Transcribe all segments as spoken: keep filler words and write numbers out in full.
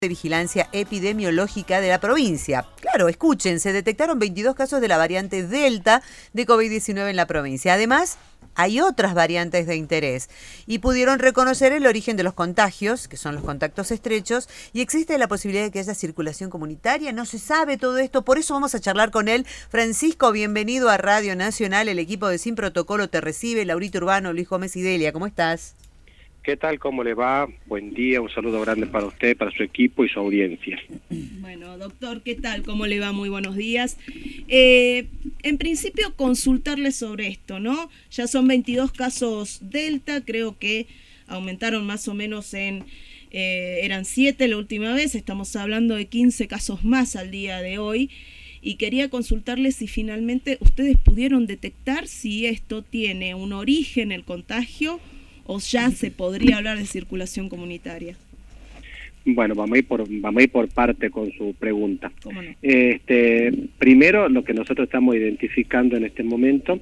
de vigilancia epidemiológica de la provincia. Claro, escuchen, se detectaron veintidós casos de la variante Delta de COVID diecinueve en la provincia. Además, hay otras variantes de interés y pudieron reconocer el origen de los contagios, que son los contactos estrechos, y existe la posibilidad de que haya circulación comunitaria. No se sabe todo esto, por eso vamos a charlar con él. Francisco, bienvenido a Radio Nacional. El equipo de Sin Protocolo te recibe. Laurita Urbano, Luis Gómez y Delia, ¿cómo estás? ¿Qué tal? ¿Cómo le va? Buen día, un saludo grande para usted, para su equipo y su audiencia. Bueno, doctor, ¿qué tal? ¿Cómo le va? Muy buenos días. Eh, en principio, consultarle sobre esto, ¿no? Ya son veintidós casos Delta, creo que aumentaron más o menos en... Eh, eran siete la última vez, estamos hablando de quince casos más al día de hoy. Y quería consultarle si finalmente ustedes pudieron detectar si esto tiene un origen, el contagio, o ya se podría hablar de circulación comunitaria. Bueno, vamos a ir por, vamos a ir por parte con su pregunta. ¿Cómo no? Este, primero, lo que nosotros estamos identificando en este momento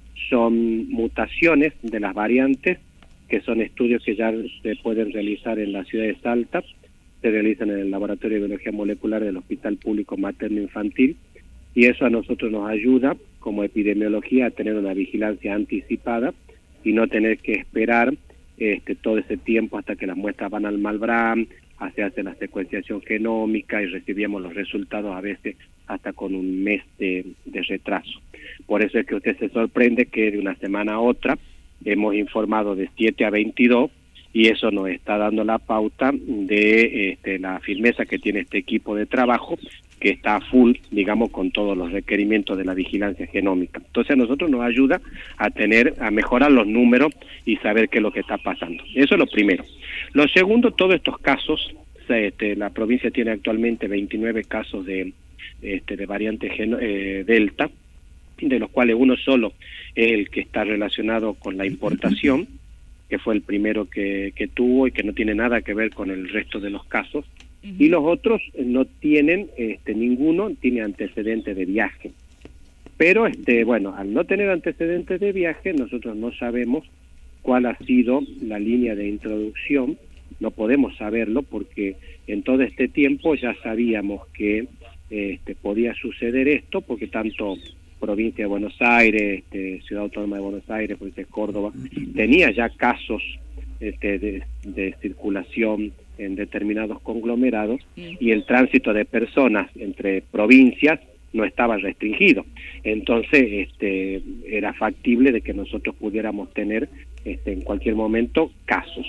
son mutaciones de las variantes, que son estudios que ya se pueden realizar en la ciudad de Salta, se realizan en el Laboratorio de Biología Molecular del Hospital Público Materno Infantil, y eso a nosotros nos ayuda, como epidemiología, a tener una vigilancia anticipada y no tener que esperar este, todo ese tiempo hasta que las muestras van al Malbrán, se hace la secuenciación genómica y recibimos los resultados a veces hasta con un mes de, de retraso. Por eso es que usted se sorprende que de una semana a otra hemos informado de siete a veintidós, y eso nos está dando la pauta de este, la firmeza que tiene este equipo de trabajo, que está a full, digamos, con todos los requerimientos de la vigilancia genómica. Entonces a nosotros nos ayuda a tener, a mejorar los números y saber qué es lo que está pasando. Eso es lo primero. Lo segundo, todos estos casos, este, la provincia tiene actualmente veintinueve casos de, este, de variante geno, eh, Delta, de los cuales uno solo es el que está relacionado con la importación, que fue el primero que, que tuvo y que no tiene nada que ver con el resto de los casos. Y los otros no tienen, este, ninguno tiene antecedentes de viaje. Pero, este, bueno, al no tener antecedentes de viaje, nosotros no sabemos cuál ha sido la línea de introducción, no podemos saberlo porque en todo este tiempo ya sabíamos que este, podía suceder esto, porque tanto provincia de Buenos Aires, este, Ciudad Autónoma de Buenos Aires, provincia de Córdoba, tenía ya casos este, de, de circulación en determinados conglomerados, y el tránsito de personas entre provincias no estaba restringido. Entonces este, era factible de que nosotros pudiéramos tener este, en cualquier momento casos.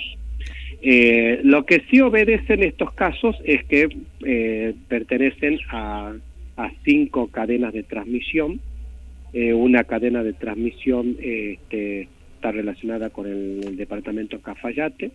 Eh, lo que sí obedecen estos casos es que eh, pertenecen a, a cinco cadenas de transmisión. Eh, una cadena de transmisión eh, este, está relacionada con el, el departamento Cafayate,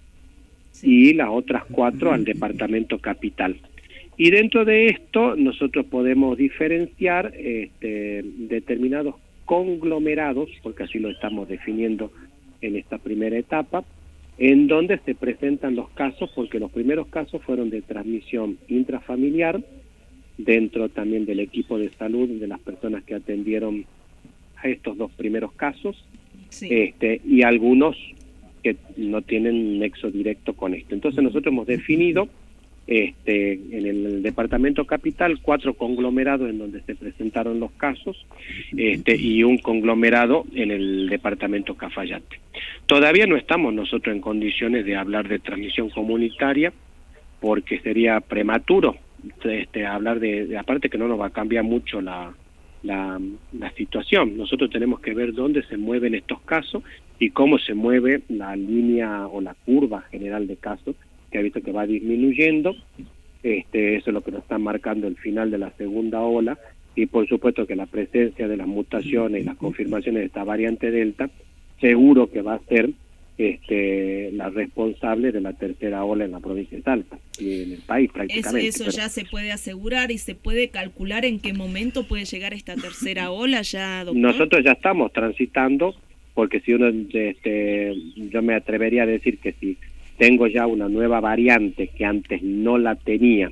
y las otras cuatro al departamento Capital. Y dentro de esto nosotros podemos diferenciar este, determinados conglomerados, porque así lo estamos definiendo en esta primera etapa, en donde se presentan los casos, porque los primeros casos fueron de transmisión intrafamiliar, dentro también del equipo de salud de las personas que atendieron a estos dos primeros casos, sí. este, y algunos que no tienen nexo directo con esto. Entonces nosotros hemos definido este, en el departamento Capital cuatro conglomerados en donde se presentaron los casos, este, y un conglomerado en el departamento Cafayate. Todavía no estamos nosotros en condiciones de hablar de transmisión comunitaria, porque sería prematuro este, hablar de, de, aparte que no nos va a cambiar mucho la, la, la situación. Nosotros tenemos que ver dónde se mueven estos casos y cómo se mueve la línea o la curva general de casos, que ha visto que va disminuyendo. Este, eso es lo que nos está marcando el final de la segunda ola, y por supuesto que la presencia de las mutaciones y las confirmaciones de esta variante Delta seguro que va a ser este, la responsable de la tercera ola en la provincia de Salta y en el país prácticamente. Eso, eso ya se puede asegurar y se puede calcular en qué momento puede llegar esta tercera ola ya, doctor. Nosotros ya estamos transitando, porque si uno, este, yo me atrevería a decir que si tengo ya una nueva variante que antes no la tenía,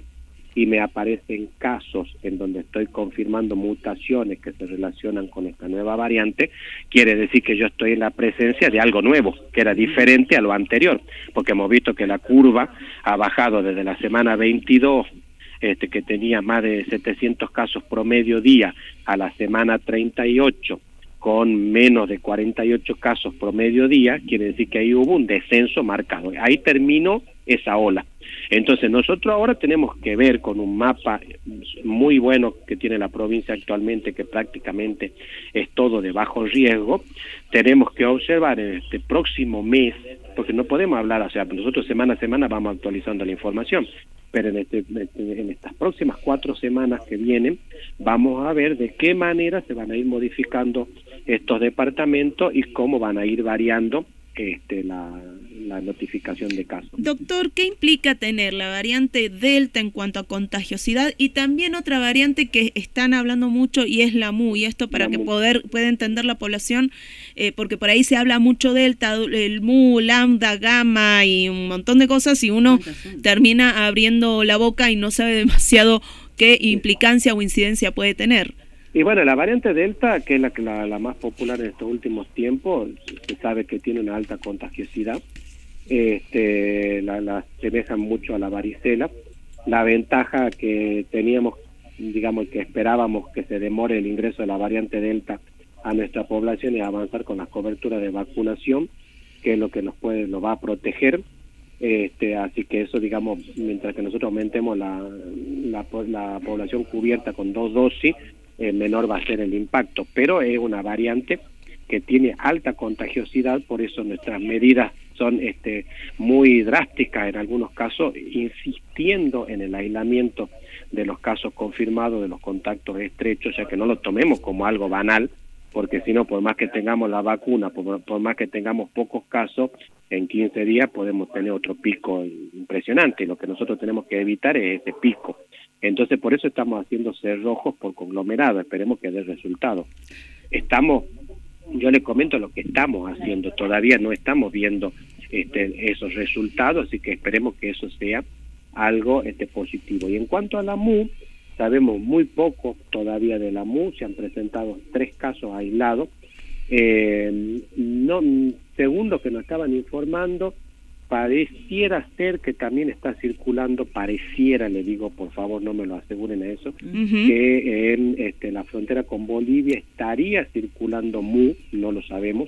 y me aparecen casos en donde estoy confirmando mutaciones que se relacionan con esta nueva variante, quiere decir que yo estoy en la presencia de algo nuevo, que era diferente a lo anterior, porque hemos visto que la curva ha bajado desde la semana veintidós, este, que tenía más de setecientos casos promedio día, a la semana treinta y ocho, con menos de cuarenta y ocho casos promedio día, quiere decir que ahí hubo un descenso marcado. Ahí terminó esa ola. Entonces nosotros ahora tenemos que ver con un mapa muy bueno que tiene la provincia actualmente, que prácticamente es todo de bajo riesgo. Tenemos que observar en este próximo mes, porque no podemos hablar, o sea, nosotros semana a semana vamos actualizando la información, pero en, este, en estas próximas cuatro semanas que vienen vamos a ver de qué manera se van a ir modificando estos departamentos y cómo van a ir variando este, la, la notificación de casos. Doctor, ¿qué implica tener la variante Delta en cuanto a contagiosidad y también otra variante que están hablando mucho y es la Mu? Y esto para la que poder pueda entender la población, eh, porque por ahí se habla mucho Delta, el Mu, Lambda, Gamma y un montón de cosas, y uno termina abriendo la boca y no sabe demasiado qué implicancia o incidencia puede tener. Y bueno, la variante Delta, que es la, la, la más popular en estos últimos tiempos, se sabe que tiene una alta contagiosidad, este, la, la asemejan mucho a la varicela. La ventaja que teníamos, digamos, que esperábamos que se demore el ingreso de la variante Delta a nuestra población y avanzar con las coberturas de vacunación, que es lo que nos puede, lo va a proteger. Este, así que eso, digamos, mientras que nosotros aumentemos la, la, la población cubierta con dos dosis, eh, menor va a ser el impacto, pero es una variante que tiene alta contagiosidad, por eso nuestras medidas son este, muy drásticas en algunos casos, insistiendo en el aislamiento de los casos confirmados, de los contactos estrechos, ya que no lo tomemos como algo banal, porque si no, por más que tengamos la vacuna, por, por más que tengamos pocos casos, en quince días podemos tener otro pico impresionante, y lo que nosotros tenemos que evitar es ese pico. Entonces, por eso estamos haciendo cerrojos por conglomerado, esperemos que dé resultado. Estamos, yo les comento lo que estamos haciendo, todavía no estamos viendo este, esos resultados, así que esperemos que eso sea algo este, positivo. Y en cuanto a la Mu, sabemos muy poco todavía de la Mu, se han presentado tres casos aislados. Eh, no, según lo que nos estaban informando, pareciera ser que también está circulando, pareciera, le digo, por favor no me lo aseguren a eso, uh-huh. que en este, la frontera con Bolivia estaría circulando Mu, no lo sabemos,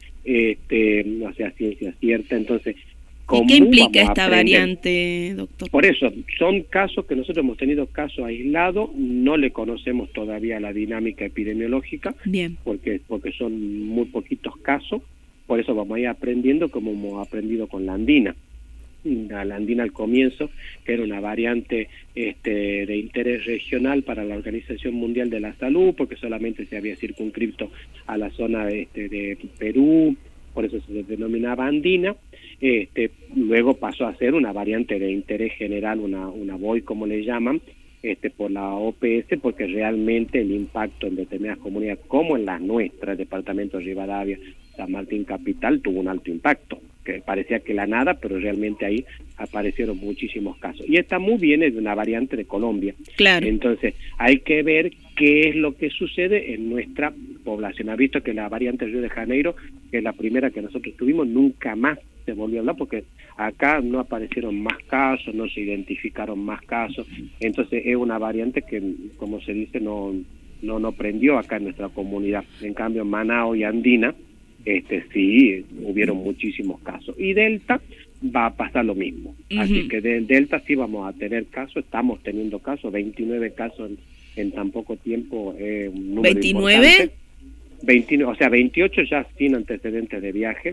este, o sea, ciencia cierta. Entonces, ¿y qué implica esta variante, doctor? Por eso, son casos que nosotros hemos tenido casos aislados, no le conocemos todavía la dinámica epidemiológica, bien, porque porque son muy poquitos casos, por eso vamos a ir aprendiendo como hemos aprendido con la andina. La, la andina al comienzo, que era una variante este, de interés regional para la Organización Mundial de la Salud, porque solamente se había circunscrito a la zona este, de Perú, por eso se denominaba andina. Este, luego pasó a ser una variante de interés general, una, una V O I como le llaman, este, por la O P S, porque realmente el impacto en determinadas comunidades, como en las nuestras, departamento de Rivadavia, San Martín Capital, tuvo un alto impacto, que parecía que la nada, pero realmente ahí aparecieron muchísimos casos. Y esta Mu viene de una variante de Colombia. Claro. Entonces, hay que ver qué es lo que sucede en nuestra población. Ha visto que la variante de Río de Janeiro, que es la primera que nosotros tuvimos, nunca más se volvió a hablar, porque acá no aparecieron más casos, no se identificaron más casos. Entonces, es una variante que, como se dice, no, no, no prendió acá en nuestra comunidad. En cambio, Manao y Andina, este sí, hubieron muchísimos casos. Y Delta va a pasar lo mismo. Uh-huh. Así que de Delta sí vamos a tener casos, estamos teniendo casos, veintinueve casos en, en tan poco tiempo, eh, un número ¿veintinueve? Importante. veintinueve, o sea, veintiocho ya sin antecedentes de viaje,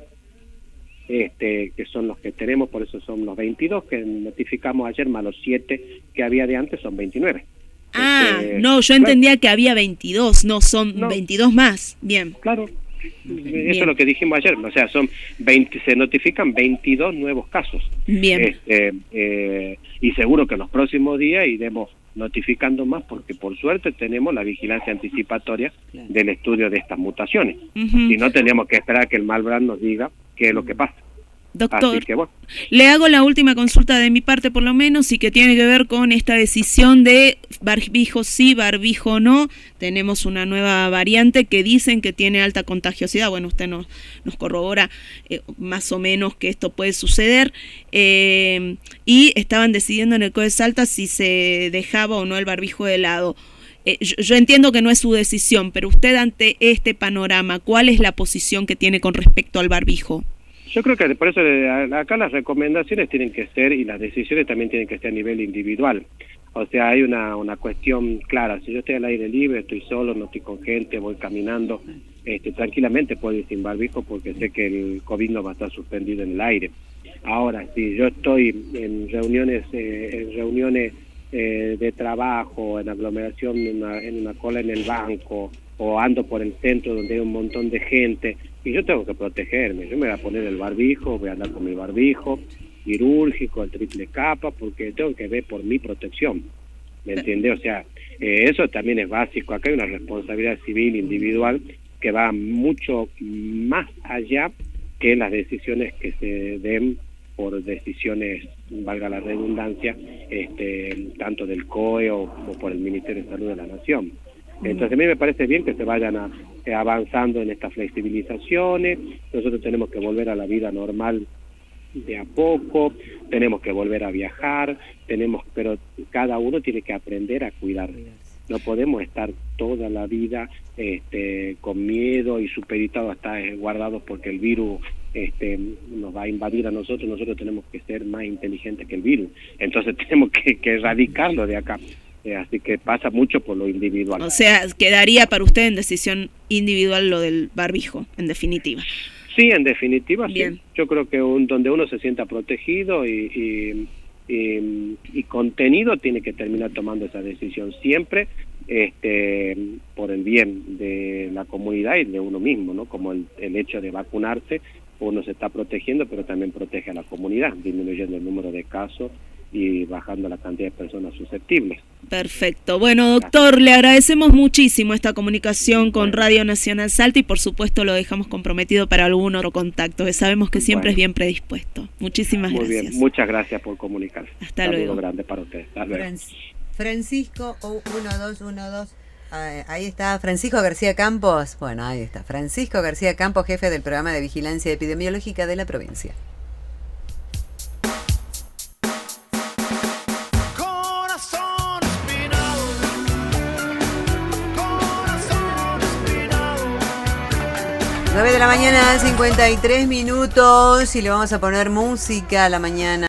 este que son los que tenemos, por eso son los veintidós que notificamos ayer, más los siete que había de antes, son veintinueve. Ah, este, no, yo entendía claro. que había veintidós, no, son no. veintidós más, bien. Claro. Bien. Eso es lo que dijimos ayer, o sea, son veinte, se notifican veintidós nuevos casos. Bien. Este, eh, y seguro que en los próximos días iremos notificando más, porque por suerte tenemos la vigilancia anticipatoria claro. del estudio de estas mutaciones. Uh-huh. Y no tenemos que esperar a que el Malbrand nos diga qué es lo que pasa. Doctor, Así que, bueno. le hago la última consulta de mi parte por lo menos y que tiene que ver con esta decisión de barbijo sí, barbijo no. Tenemos una nueva variante que dicen que tiene alta contagiosidad. Bueno, usted nos, nos corrobora eh, más o menos que esto puede suceder. Eh, y estaban decidiendo en el C O E Salta si se dejaba o no el barbijo de lado. Eh, yo, yo entiendo que no es su decisión, pero usted ante este panorama, ¿cuál es la posición que tiene con respecto al barbijo? Yo creo que por eso acá las recomendaciones tienen que ser y las decisiones también tienen que ser a nivel individual. O sea, hay una, una cuestión clara. Si yo estoy al aire libre, estoy solo, no estoy con gente, voy caminando, este, tranquilamente puedo ir sin barbijo porque sé que el COVID no va a estar suspendido en el aire. Ahora, si yo estoy en reuniones, eh, en reuniones eh, de trabajo, en aglomeración, en una, en una cola en el banco, o ando por el centro donde hay un montón de gente, y yo tengo que protegerme, yo me voy a poner el barbijo, voy a andar con mi barbijo quirúrgico, el triple capa, porque tengo que ver por mi protección, ¿me entiende? O sea, eh, eso también es básico. Acá hay una responsabilidad civil individual que va mucho más allá que las decisiones que se den por decisiones, valga la redundancia, este, tanto del C O E o, o por el Ministerio de Salud de la Nación. Entonces a mí me parece bien que se vayan a, eh, avanzando en estas flexibilizaciones. Nosotros tenemos que volver a la vida normal de a poco, tenemos que volver a viajar, tenemos, pero cada uno tiene que aprender a cuidar. No podemos estar toda la vida este, con miedo y supeditados a estar eh, guardados porque el virus este, nos va a invadir a nosotros. Nosotros tenemos que ser más inteligentes que el virus. Entonces tenemos que, que erradicarlo de acá. Eh, así que pasa mucho por lo individual. O sea, quedaría para usted en decisión individual lo del barbijo, en definitiva. Sí, en definitiva, Bien. sí. Yo creo que un, donde uno se sienta protegido y, y, y, y contenido, tiene que terminar tomando esa decisión siempre este, por el bien de la comunidad y de uno mismo, ¿no? Como el, el hecho de vacunarse, uno se está protegiendo, pero también protege a la comunidad, disminuyendo el número de casos y bajando la cantidad de personas susceptibles. Perfecto. Bueno, doctor, le agradecemos muchísimo esta comunicación con Radio Nacional Salta y por supuesto lo dejamos comprometido para algún otro contacto, que sabemos que siempre bueno. es bien predispuesto. Muchísimas Muy gracias. Bien, muchas gracias por comunicarse. Hasta luego. Saludo grande para ustedes. Hasta luego. Francisco uno dos uno dos. Ahí está Francisco García Campos. Bueno, ahí está. Francisco García Campos, jefe del programa de vigilancia epidemiológica de la provincia. nueve de la mañana, cincuenta y tres minutos, y le vamos a poner música a la mañana.